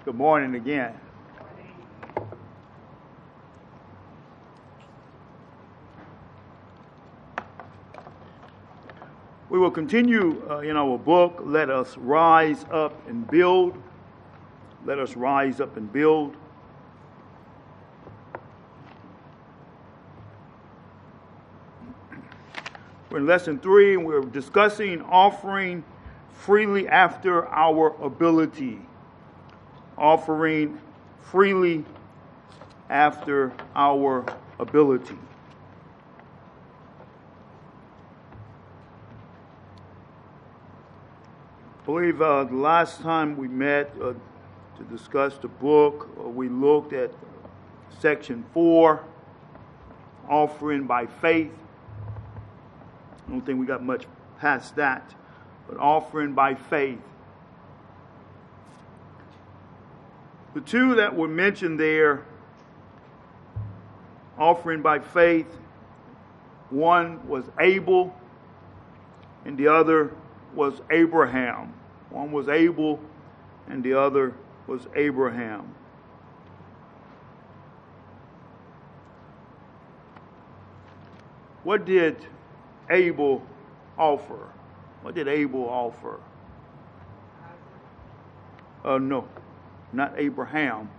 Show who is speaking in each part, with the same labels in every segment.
Speaker 1: Good morning again. We will continue in our book, Let Us Rise Up and Build. Let us rise up and build. We're in lesson 3, and we're discussing offering freely after our ability. Offering freely after our ability. I believe the last time we met to discuss the book, we looked at section 4, offering by faith. I don't think we got much past that, but offering by faith. The two that were mentioned there, offering by faith, one was Abel and the other was Abraham. One was Abel and the other was Abraham. What did Abel offer? What did Abel offer? No, not Abraham.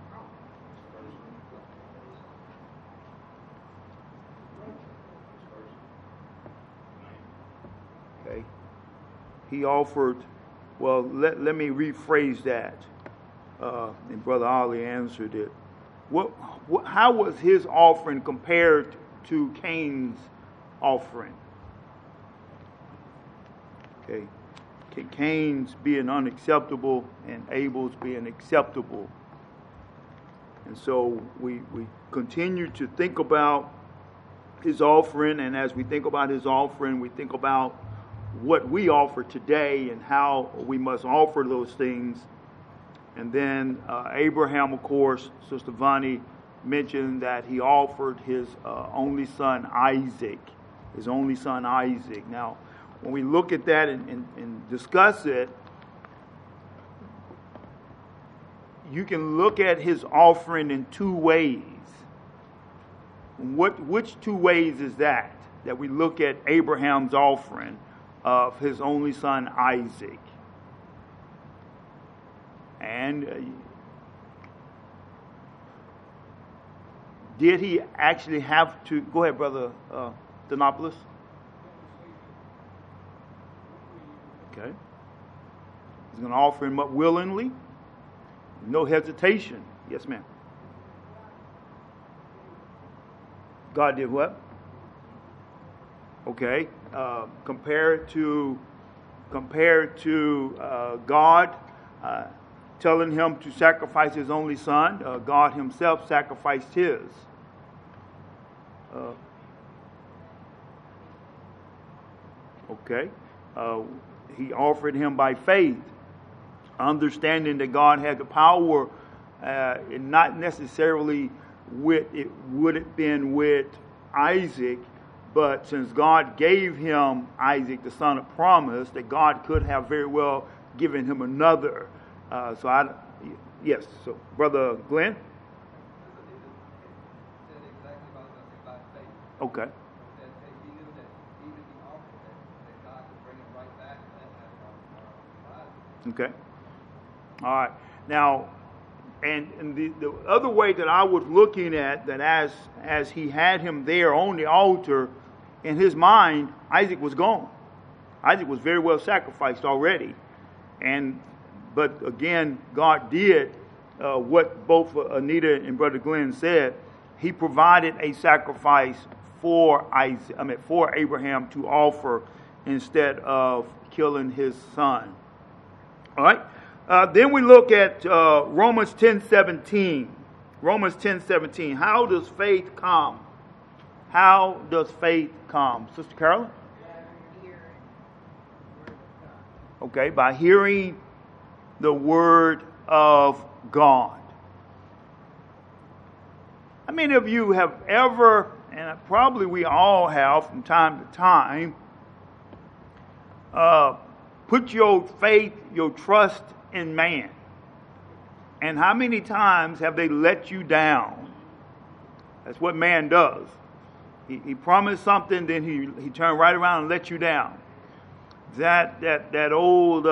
Speaker 1: Okay. He offered, well, let me rephrase that. And Brother Ollie answered it. How was his offering compared to Cain's offering? Okay. Cain's being unacceptable and Abel's being acceptable. And so we continue to think about his offering, and as we think about his offering, we think about what we offer today and how we must offer those things. And then Abraham, of course, Sister Vonnie mentioned that he offered his only son Isaac. His only son Isaac. Now, when we look at that and discuss it, you can look at his offering in two ways. Which two ways is that we look at Abraham's offering of his only son Isaac? And did he actually have to... Go ahead, Brother Donopoulos. Okay. He's going to offer him up willingly. No hesitation. Yes, ma'am. God did what? Okay. Compared to God telling him to sacrifice his only son, God himself sacrificed his. Okay. He offered him by faith, understanding that God had the power, and not necessarily would it been with Isaac, but since God gave him Isaac, the son of promise, that God could have very well given him another. Yes. So, Brother Glenn. Okay. Okay. All right. Now, and the other way that I was looking at that, as he had him there on the altar, in his mind, Isaac was gone. Isaac was very well sacrificed already. But again, God did what both Anita and Brother Glenn said. He provided a sacrifice for Abraham to offer instead of killing his son. All right. Then we look at Romans 10:17. Romans 10:17. How does faith come? How does faith come? Sister Carolyn? Okay, by hearing the word of God. How many of you have ever, and probably we all have from time to time, put your faith, your trust in man? And how many times have they let you down? That's what man does. He promised something, then he turned right around and let you down. That old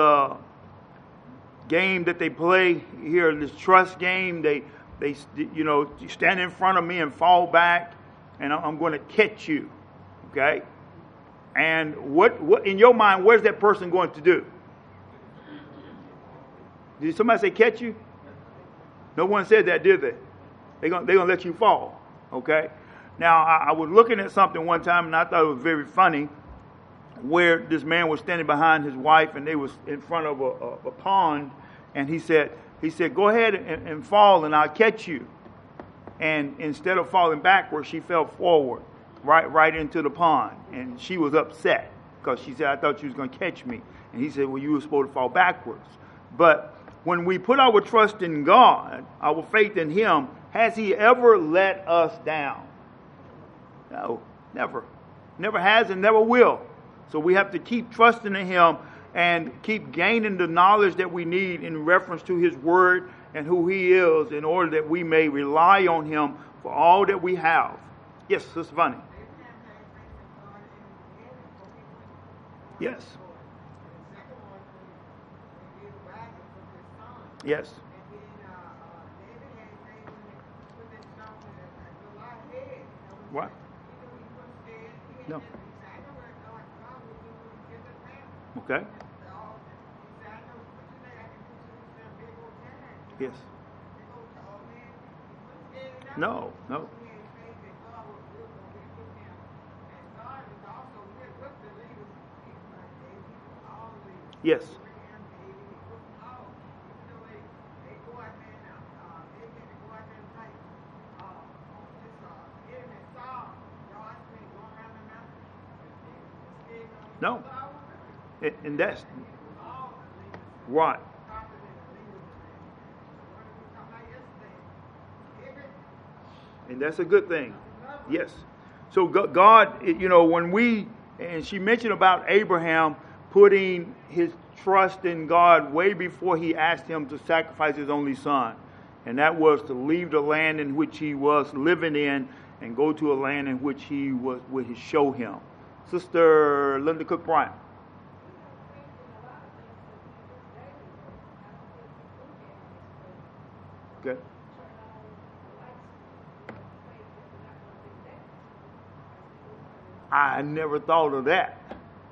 Speaker 1: game that they play here, this trust game, they stand in front of me and fall back, and I'm going to catch you, okay? And what in your mind, where's that person going to do? Did somebody say catch you? No one said that, did they? They're gonna let you fall, okay? Now, I was looking at something one time, and I thought it was very funny, where this man was standing behind his wife, and they was in front of a pond, and he said, go ahead and fall, and I'll catch you. And instead of falling backwards, she fell forward, right into the pond, and she was upset because she said, I thought you was going to catch me. And he said, well, you were supposed to fall backwards. But when we put our trust in God, our faith in Him, has He ever let us down? No, never. Never has and never will. So we have to keep trusting in Him and keep gaining the knowledge that we need in reference to His Word and who He is, in order that we may rely on Him for all that we have. Yes, Sister Bunny. Yes. Yes. What? No. Okay. Yes. No. Yes. No. And that's right. And that's a good thing. Yes. So God, when and she mentioned about Abraham putting his trust in God way before he asked him to sacrifice his only son. And that was to leave the land in which he was living in and go to a land in which would show him. Sister Linda Cook Bryant. Okay. I never thought of that.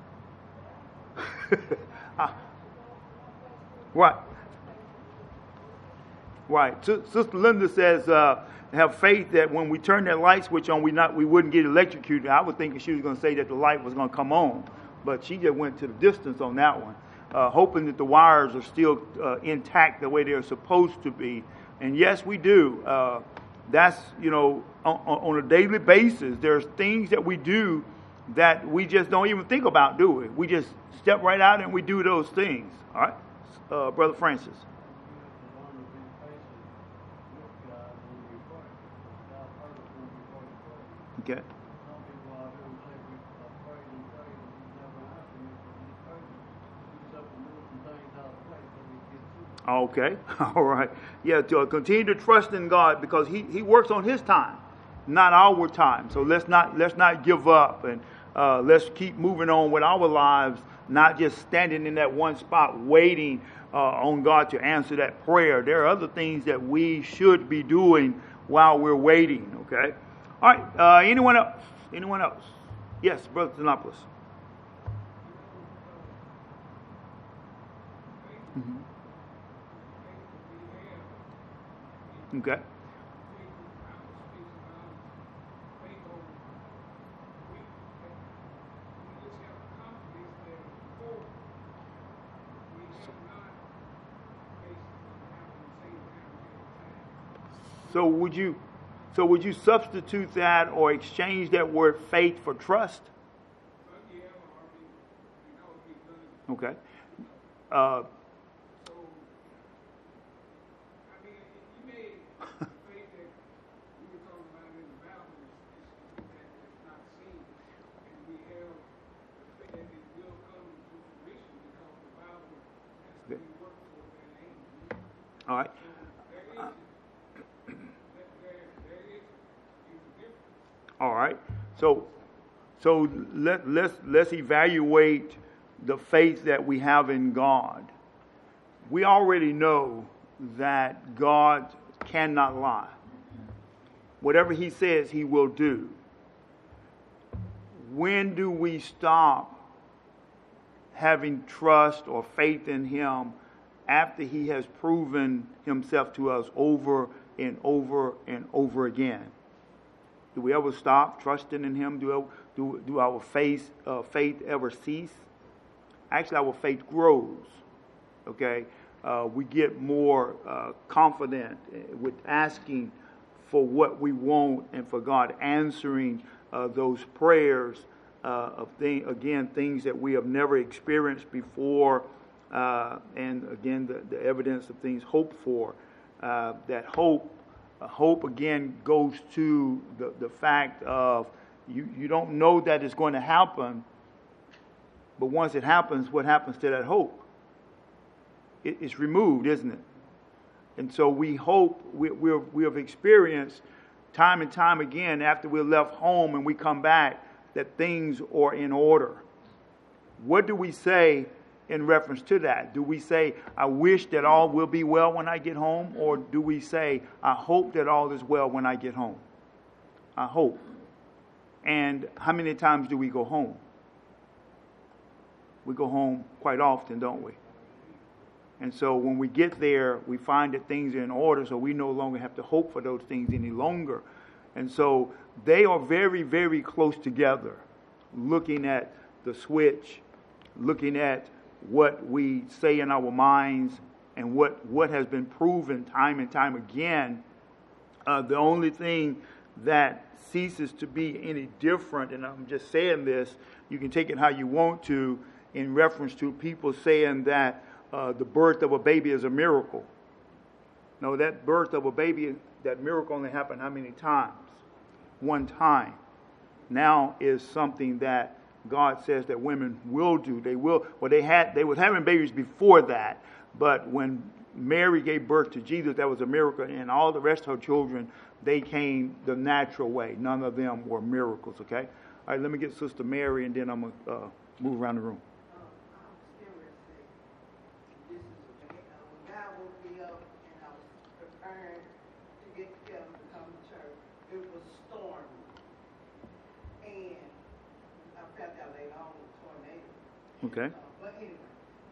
Speaker 1: Right. Sister Linda says, have faith that when we turn that light switch on, we wouldn't get electrocuted. I was thinking she was going to say that the light was going to come on, but she just went to the distance on that one, hoping that the wires are still intact the way they're supposed to be. And yes, we do. That's, on a daily basis, there's things that we do that we just don't even think about doing. We just step right out and we do those things. All right? Brother Francis. Okay. Okay. All right. Yeah, to continue to trust in God, because He works on His time, not our time. So let's not give up, and let's keep moving on with our lives, not just standing in that one spot waiting on God to answer that prayer. There are other things that we should be doing while we're waiting. Okay. All right. Anyone else? Anyone else? Yes, Brother Xenopoulos. Mm-hmm. Okay. So would you substitute that or exchange that word faith for trust? Okay. All right. All right. So let's evaluate the faith that we have in God. We already know that God cannot lie. Whatever he says, he will do. When do we stop having trust or faith in him after he has proven himself to us over and over and over again? Do we ever stop trusting in him? Do our faith ever cease? Actually, our faith grows. Okay, we get more confident with asking for what we want and for God answering those prayers of things that we have never experienced before, and again the evidence of things hoped for. That hope again goes to the fact of you don't know that it's going to happen, but once it happens, what happens to that hope? It's removed, isn't it? And so we hope, we have experienced time and time again after we're left home and we come back that things are in order. What do we say in reference to that? Do we say, I wish that all will be well when I get home? Or do we say, I hope that all is well when I get home? I hope. And how many times do we go home? We go home quite often, don't we? And so when we get there, we find that things are in order, so we no longer have to hope for those things any longer. And so they are very, very close together, looking at the switch, looking at what we say in our minds, and what has been proven time and time again. The only thing that ceases to be any different, and I'm just saying this, you can take it how you want to, in reference to people saying that the birth of a baby is a miracle. No, that birth of a baby, that miracle only happened how many times? One time. Now is something that God says that women will do. They will. Well, they were having babies before that, but when Mary gave birth to Jesus, that was a miracle, and all the rest of her children, they came the natural way. None of them were miracles. Okay. All right. Let me get Sister Mary, and then I'm gonna move around the room. Okay.
Speaker 2: But anyway,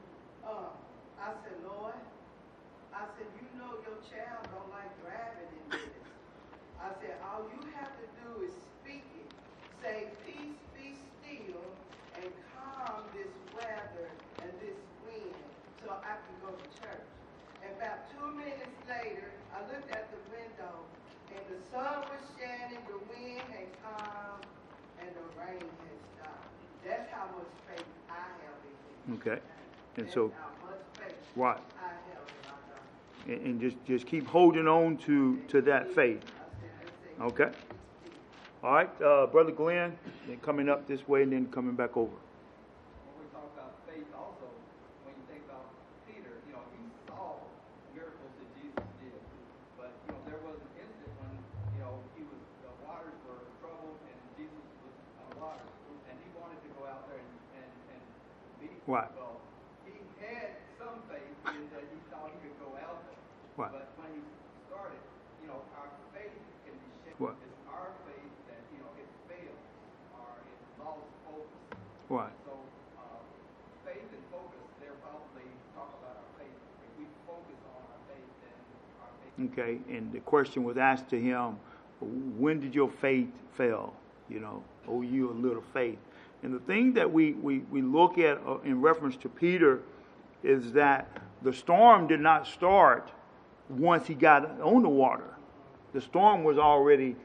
Speaker 2: I said, Lord, you know your child don't like driving in this. I said, all you have to do is speak it. Say, peace, be still, and calm this weather and this wind so I can go to church. And about 2 minutes later, I looked at the window, and the sun was shining, the wind had calmed, and the rain had stopped. That's how much faith I have in him.
Speaker 1: Okay. And so,
Speaker 2: how much faith
Speaker 1: right.
Speaker 2: I have in my God.
Speaker 1: And just keep holding on to that faith. Okay. All right, Brother Glenn, then coming up this way and then coming back over.
Speaker 3: When we talk about faith also, when you think about Peter, he saw miracles that Jesus did. But, there was an instant when, the waters were troubled and Jesus was on water. And he wanted to go out there and meet.
Speaker 1: Right.
Speaker 3: Well, he had some faith in that he thought he could go out there.
Speaker 1: Right.
Speaker 3: But when he started, our faith can be shaken.
Speaker 1: Right.
Speaker 3: It's our faith that, it fails or it lost focus.
Speaker 1: Right.
Speaker 3: So, faith and focus, they're probably talk about our faith. If we focus on our faith, then our faith.
Speaker 1: Okay, and the question was asked to him, when did your faith fail? Oh, you a little faith. And the thing that we look at in reference to Peter is that the storm did not start once he got on the water. The storm was already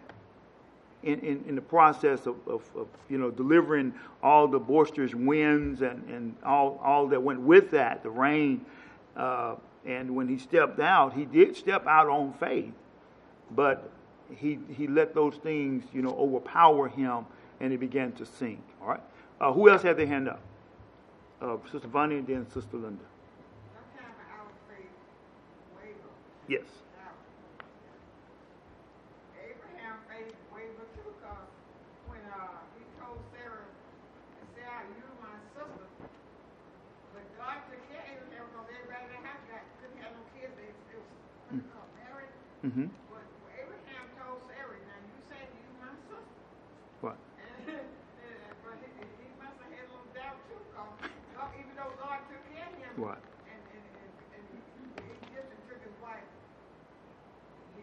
Speaker 1: in the process of delivering all the boisterous winds and all that went with that, the rain. And when he stepped out, he did step out on faith, but he let those things overpower him, and he began to sink. All right. Who else had their hand up? Sister Vonnie and then Sister Linda.
Speaker 2: Sometimes our faith wavers.
Speaker 1: Yes.
Speaker 2: Abraham faith wavered too, because
Speaker 1: Mm-hmm.
Speaker 2: What Abraham told Sarah, now you said you my sister.
Speaker 1: What?
Speaker 2: But he must have had a little doubt too, because even though God took care of him,
Speaker 1: What?
Speaker 2: and Egyptian took his wife, he,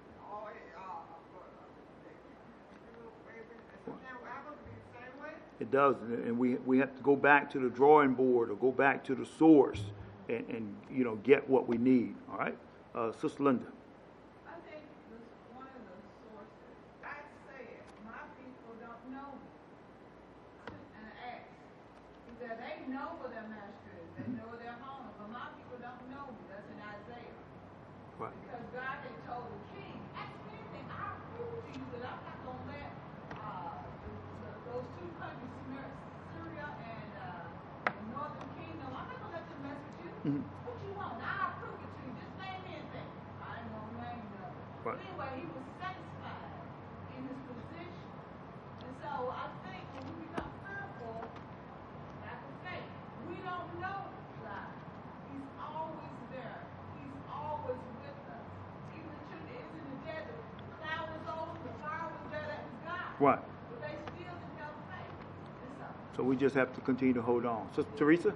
Speaker 2: sometimes I would be the same way.
Speaker 1: It does, and we have to go back to the drawing board or go back to the source and you know, get what we need. All right, Sister Linda.
Speaker 4: I think one of the sources, I said, my people don't know me. And ask. He said, they know where their master is, they know where their home is, but my people don't know me. That's in Isaiah.
Speaker 1: Right.
Speaker 4: Because God had told the king, ask me anything, I'll prove to you that I'm not going to let those two countries, Syria and the northern kingdom, I'm not going to let them mess with you.
Speaker 1: Mm-hmm.
Speaker 4: What you want? I'll prove it to you. Just name anything. I ain't going to name nothing.
Speaker 1: Right.
Speaker 4: But anyway, he was satisfied in his position. And so I think when we become fearful, like I say, we don't know God. He's always there. He's always with us. Even the children is in the desert. The cloud was over, the fire was there, that was God.
Speaker 1: Right.
Speaker 4: But they still didn't have faith. And so
Speaker 1: So we just have to continue to hold on. Sister Teresa.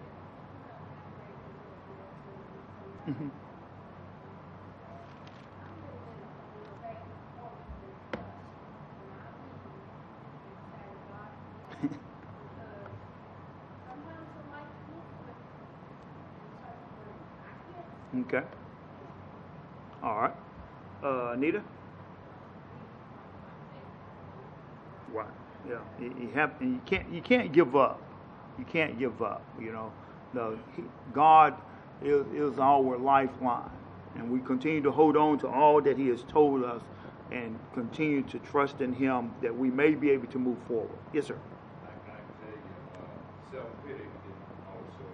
Speaker 1: Mm-hmm. Okay. All right. Anita? Right. Yeah. You can't give up. You can't give up. You know, God is our lifeline, and we continue to hold on to all that He has told us, and continue to trust in Him that we may be able to move forward. Yes, sir.
Speaker 5: I can tell you, self-pity can also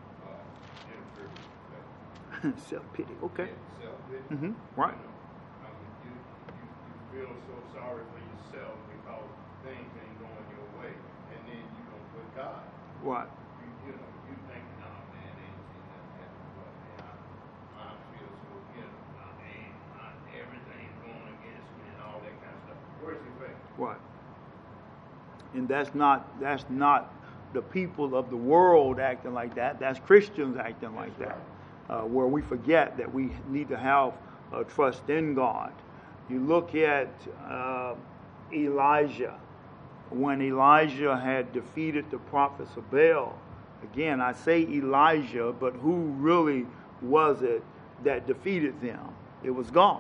Speaker 5: interpret.
Speaker 1: Self-pity. Okay.
Speaker 5: Yeah, self-pity.
Speaker 1: Mm-hmm. Right.
Speaker 5: You feel so sorry for yourself because things ain't going your way, and then you don't put God.
Speaker 1: Right.
Speaker 5: You think, no, man, ain't seen nothing happen, but man, I feel so, everything's going against me and all that kind of stuff. Where's your faith?
Speaker 1: Right. And that's not the people of the world acting like that. That's Christians acting like that, where we forget that we need to have trust in God. You look at Elijah. When Elijah had defeated the prophets of Baal, again, I say Elijah, but who really was it that defeated them? It was God.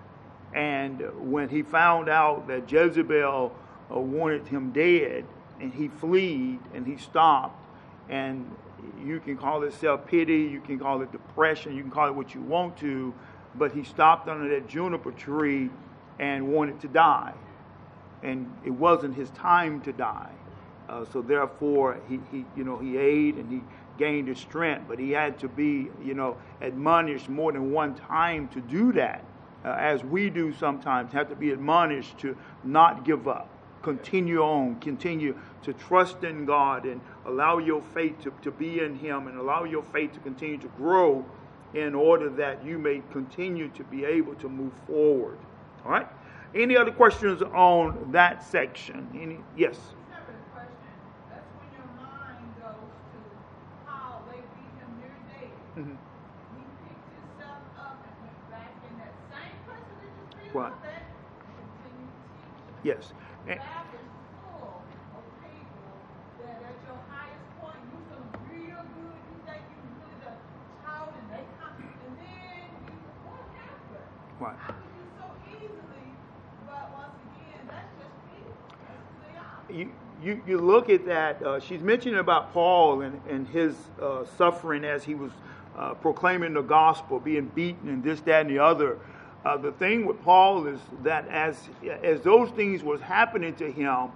Speaker 1: And when he found out that Jezebel wanted him dead, and he fled and he stopped, and you can call it self-pity, you can call it depression, you can call it what you want to, but he stopped under that juniper tree and wanted to die. And it wasn't his time to die. So therefore, he ate and he gained his strength, but he had to be, admonished more than one time to do that, as we do sometimes, have to be admonished to not give up. Continue on, continue to trust in God and allow your faith to be in Him, and allow your faith to continue to grow in order that you may continue to be able to move forward. All right? Any other questions on that section? Yes?
Speaker 4: separate question. That's when your mind goes to how they beat him near dead.
Speaker 1: Mm-hmm.
Speaker 4: He picked himself up and went back in that same person that just beat him
Speaker 1: Right.
Speaker 4: up at and continued teaching.
Speaker 1: Yes.
Speaker 4: The Bible is full of people that at your highest point, you feel real good, you think you really done taught, and they come, and then what happened?
Speaker 1: Right.
Speaker 4: I could do so easily, but once again, that's just people. That's who they are.
Speaker 1: You look at that, she's mentioning about Paul and his suffering as he was proclaiming the gospel, being beaten and this, that, and the other. The thing with Paul is that as those things was happening to him,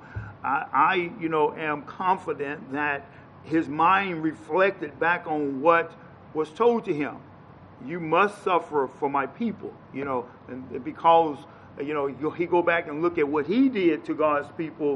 Speaker 1: I am confident that his mind reflected back on what was told to him. You must suffer for my people, and because, he go back and look at what he did to God's people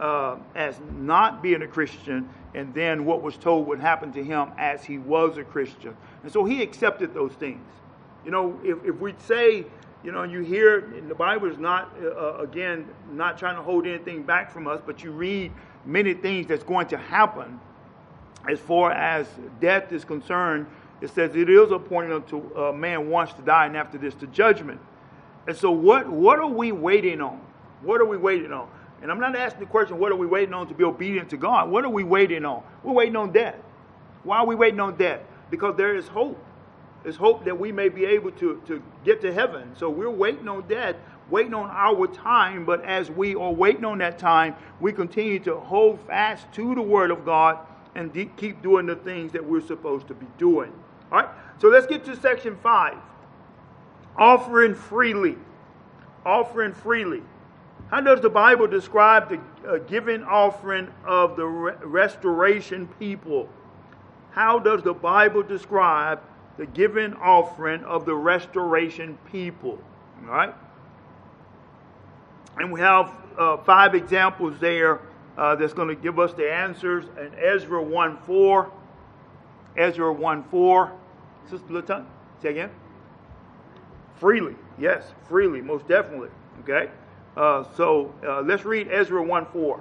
Speaker 1: as not being a Christian, and then what was told would happen to him as he was a Christian. And so he accepted those things. If we'd say You know, you hear, and the Bible is not, again, not trying to hold anything back from us, but you read many things that's going to happen as far as death is concerned. It says it is appointed unto man once to die, and after this to judgment. And so what are we waiting on? What are we waiting on? And I'm not asking the question, what are we waiting on to be obedient to God? What are we waiting on? We're waiting on death. Why are we waiting on death? Because there is hope. There's hope that we may be able to get to heaven. So we're waiting on death, waiting on our time. But as we are waiting on that time, we continue to hold fast to the Word of God and keep doing the things that we're supposed to be doing. All right? So let's get to section 5. Offering freely. Offering freely. How does the Bible describe the giving offering of the restoration people? How does the Bible describe the giving offering of the restoration people? All right? And we have 5 examples there that's going to give us the answers. In Ezra 1:4. Ezra 1:4. Sister Latan, say again. Freely. Yes, freely, most definitely. Okay? So let's read Ezra 1:4.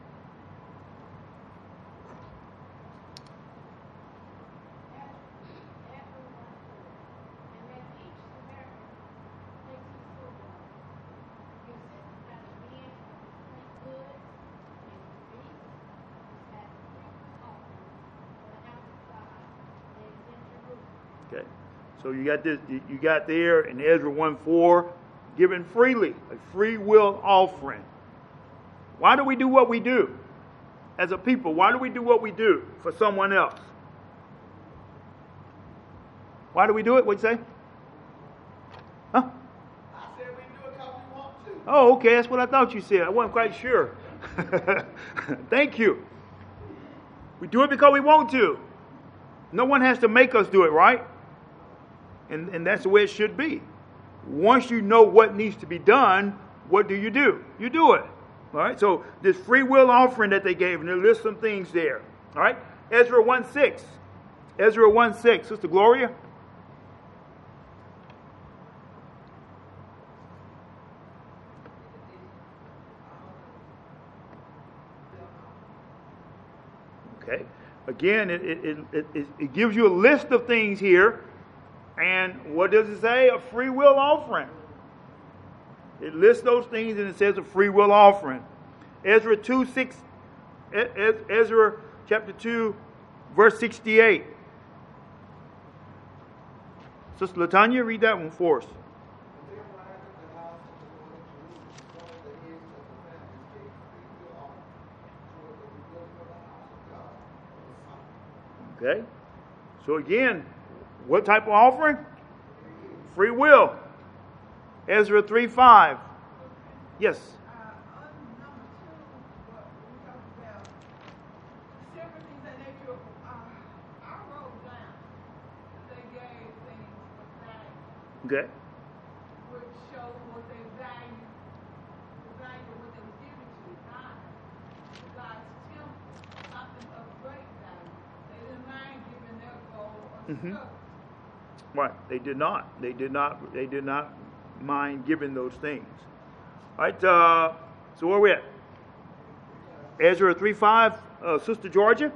Speaker 1: Okay, so you got this. You got there in Ezra 1:4, given freely, a free will offering. Why do we do what we do as a people? Why do we do what we do for someone else? Why do we do it? What'd you say? Huh?
Speaker 2: I said we do it because we want to.
Speaker 1: Oh, okay. That's what I thought you said. I wasn't quite sure. Thank you. We do it because we want to. No one has to make us do it, right? And that's the way it should be. Once you know what needs to be done, what do? You do it. All right? So this free will offering that they gave, and there lists some things there. All right? Ezra 1:6. Ezra 1:6. Sister Gloria? Okay. Again, it gives you a list of things here. And what does it say? A free will offering. It lists those things and it says a free will offering. Ezra 2:6. Ezra chapter 2, verse 68. Sister Latanya, read that one for us. Okay. So again, what type of offering? Free will. Ezra 3:5. Yes.
Speaker 4: On number 2, what we talked about, several things that they do. I wrote down that they gave things of value,
Speaker 1: Okay.
Speaker 4: which show what they value, the value of what they was giving to God, God's temple, something of great value. They didn't mind giving their gold or silver.
Speaker 1: Right. They did not. They did not mind giving those things. All right. So where are we at? Ezra 3:5. Sister Georgia.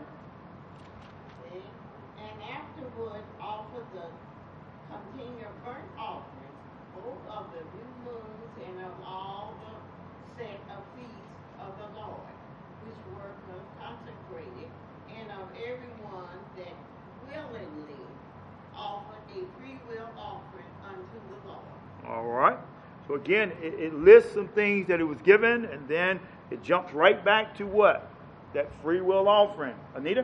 Speaker 6: And afterward offer the continual burnt offerings, both of the new moons and of all the set of feasts of the Lord, which were consecrated, and of everyone that willingly offered a free will offering unto the Lord.
Speaker 1: All right. So again, it lists some things that it was given, and then it jumps right back to what? That free will offering. Anita?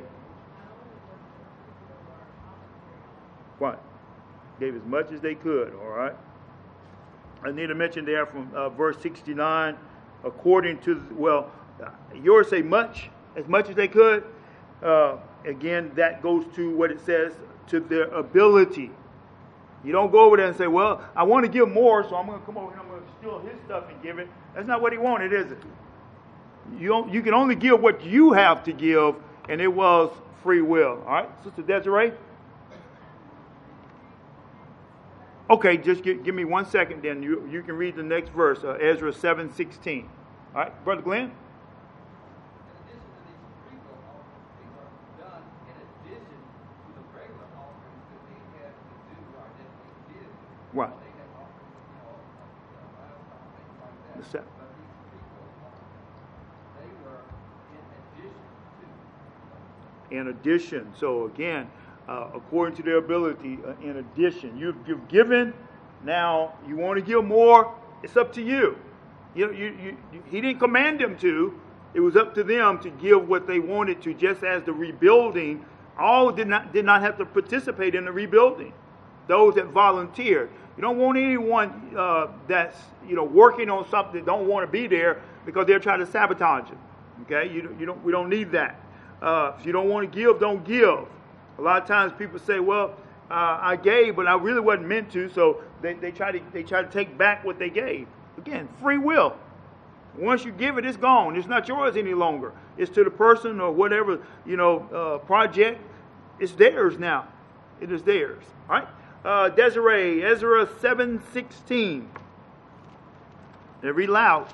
Speaker 1: What? Gave as much as they could, all right? Anita mentioned there from verse 69, according to, well, yours say much as they could. Again, that goes to what it says, to their ability. You don't go over there and say, well, I want to give more, so I'm going to come over here and I'm going to steal his stuff and give it. That's not what he wanted, is it? You can only give what you have to give, and it was free will. All right, Sister Desiree? Okay, just give me 1 second then. You can read the next verse, Ezra 7:16. All right, Brother Glenn?
Speaker 3: In addition to these free will offerings, these are done in addition to the regular offerings that they had to do or that they did.
Speaker 1: Right.
Speaker 3: They had offerings, livestock, things like that.
Speaker 1: The set.
Speaker 3: But these free will offerings, they were in addition to.
Speaker 1: In addition. So again, according to their ability, in addition. You've given, now you want to give more, it's up to you. He didn't command them to. It was up to them to give what they wanted to, just as the rebuilding, all did not have to participate in the rebuilding. Those that volunteered. You don't want anyone that's working on something that don't want to be there because they're trying to sabotage it. Okay, we don't need that. If you don't want to give, don't give. A lot of times people say, well, I gave, but I really wasn't meant to, so they try to take back what they gave. Again, free will. Once you give it, it's gone. It's not yours any longer. It's to the person or whatever, project. It's theirs now. It is theirs. All right? Desiree, Ezra 7:16. And read loud.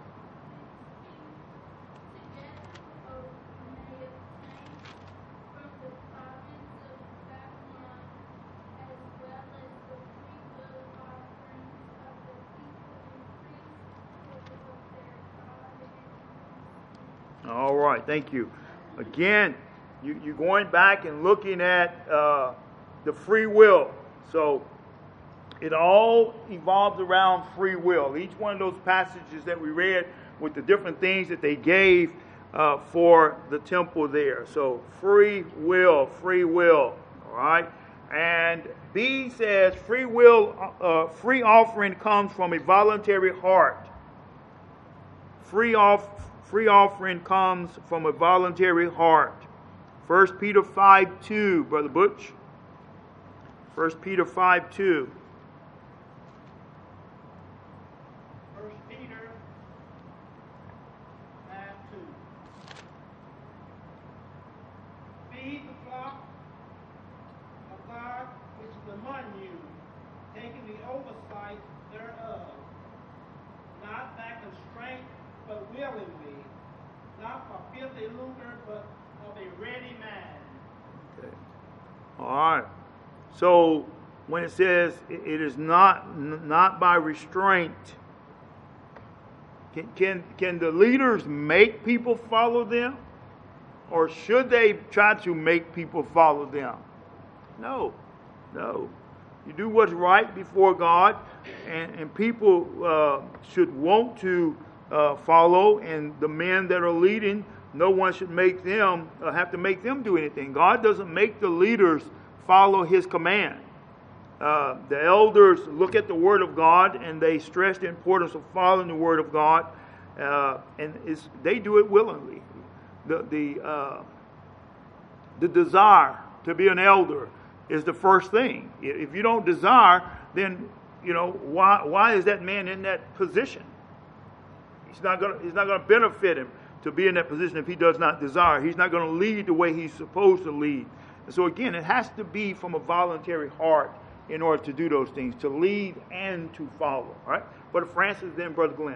Speaker 1: All right, thank you. Again, you're going back and looking at the free will. So it all evolves around free will. Each one of those passages that we read with the different things that they gave for the temple there. So free will. All right. And B says free will, free offering comes from a voluntary heart. Free offering comes from a voluntary heart. 1 Peter 5:2, Brother Butch. 1 Peter 5:2.
Speaker 7: 1 Peter 5:2. Feed the flock of God which is among you, taking the oversight thereof, not by constraint, but willingly, not for filthy lucre, but of a ready mind.
Speaker 1: Okay. All right. So when it says it is not by restraint, can the leaders make people follow them, or should they try to make people follow them? No. You do what's right before God, and people should want to follow, and the men that are leading, no one should make them have to make them do anything. God doesn't make the leaders follow His command. The elders look at the Word of God and they stress the importance of following the Word of God, and they do it willingly. The desire to be an elder is the first thing. If you don't desire, then why is that man in that position? He's not going to benefit him to be in that position if he does not desire. He's not going to lead the way he's supposed to lead. And so again, it has to be from a voluntary heart in order to do those things, to lead and to follow. All right? Brother Francis, then Brother Glenn.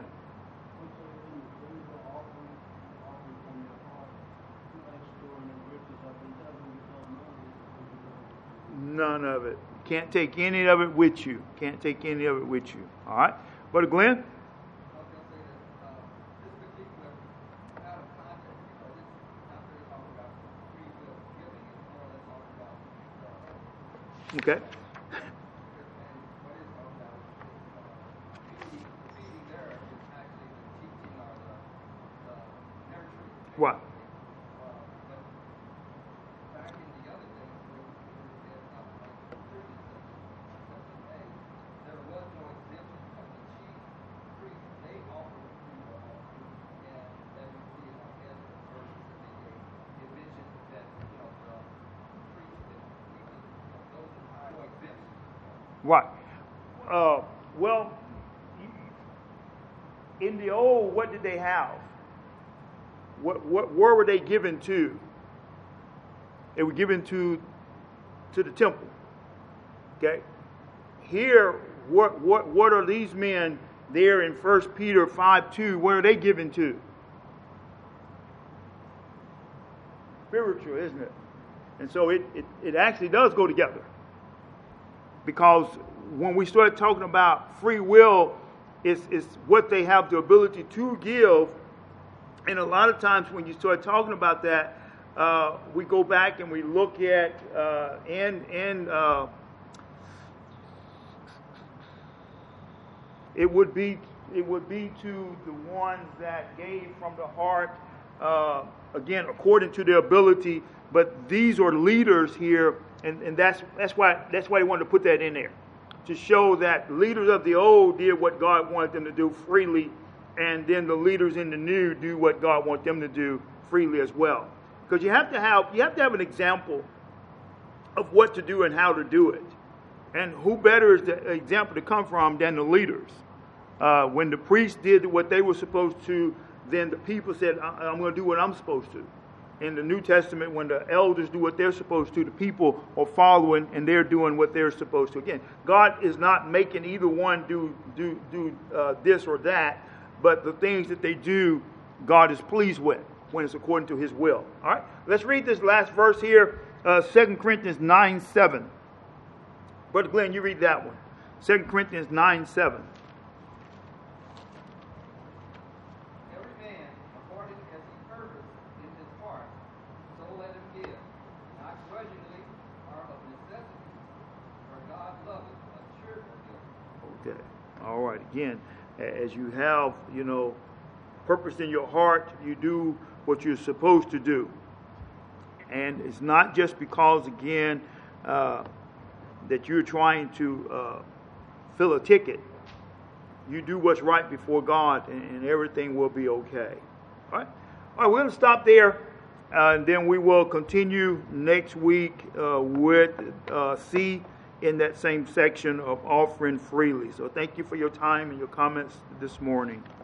Speaker 1: None of it. Can't take any of it with you. All right? Brother Glenn? Okay. What? Right. Well, in the old, what did they have? Where were they given to? They were given to the temple. Okay. here, what are these men there in 1 Peter 5:2? What are they given to? Spiritual, isn't it? And so it actually does go together. Because when we start talking about free will, it's what they have the ability to give. And a lot of times when you start talking about that, we go back and we look at it would be to the ones that gave from the heart, again according to their ability. But these are leaders here, and that's why they wanted to put that in there, to show that leaders of the old did what God wanted them to do freely, and then the leaders in the new do what God wants them to do freely as well. Because you have to have an example of what to do and how to do it. And who better is the example to come from than the leaders? When the priests did what they were supposed to, then the people said, I'm going to do what I'm supposed to. In the New Testament, when the elders do what they're supposed to, the people are following and they're doing what they're supposed to. Again, God is not making either one do this or that, but the things that they do, God is pleased with when it's according to His will. All right, let's read this last verse here, 2 Corinthians 9:7. Brother Glenn, you read that one. 2 Corinthians 9:7. All right, again, as you have, purpose in your heart, you do what you're supposed to do. And it's not just because, again, that you're trying to fill a ticket. You do what's right before God, and everything will be okay. All right, we're going to stop there, and then we will continue next week with C in that same section of offering freely. So thank you for your time and your comments this morning.